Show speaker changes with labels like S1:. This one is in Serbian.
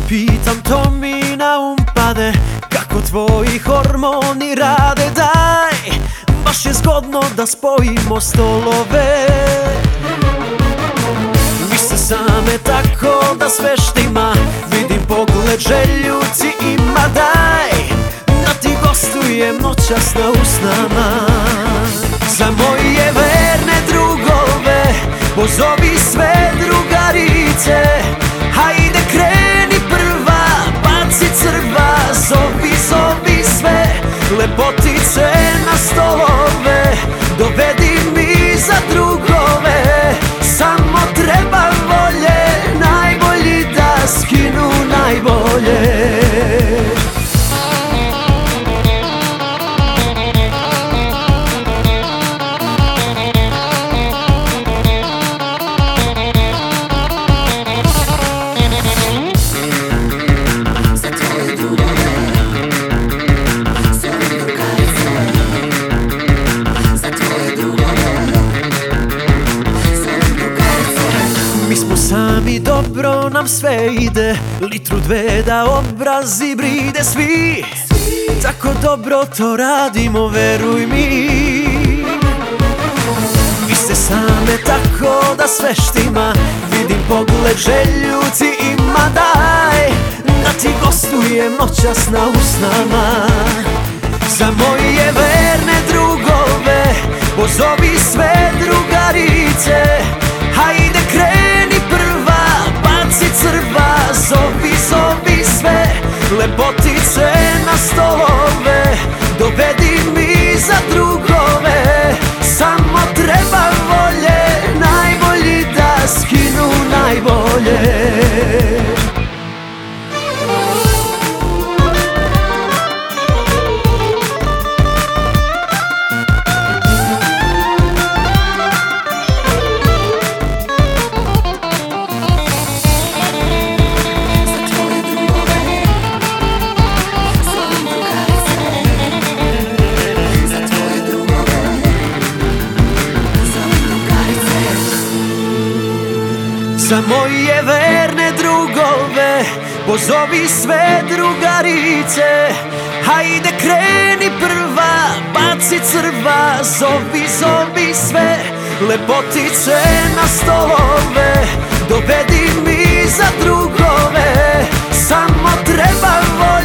S1: pitam, to mi na pade, kako tvoji hormoni rade. Daj, baš je zgodno da spojimo stolove. Vi ste same tako da sve štima, vidim pogled željuci ima. Daj, da ti gostujem noćas na usnama. Za moje verne drugove pozovi sve drugarice. Hajde kreni prva, baci crva, zovi, zovi sve lepotice na stolove. Dovedi mi za drugove, samo treba volje, najbolji da skinu najbolje. Sami dobro nam sve ide, litru dve da obrazi bride. Svi tako dobro to radimo, veruj mi. Vi ste same tako da sve štima, vidim pogled željuci ima. Daj, da ti gostujem noćas na usnama. Za moje verne drugove pozovi sve drugarice. Hajde kreni prva, baci crva, zovi, zovi sve lepotice na stolove. Dovedi mi za drugove, samo treba volje, najbolji da skinu najbolje. Za moje verne drugove pozovi sve drugarice. Hajde kreni prva, baci crva, zovi, zovi sve lepotice na stolove. Dovedi mi za drugove, samo treba volje.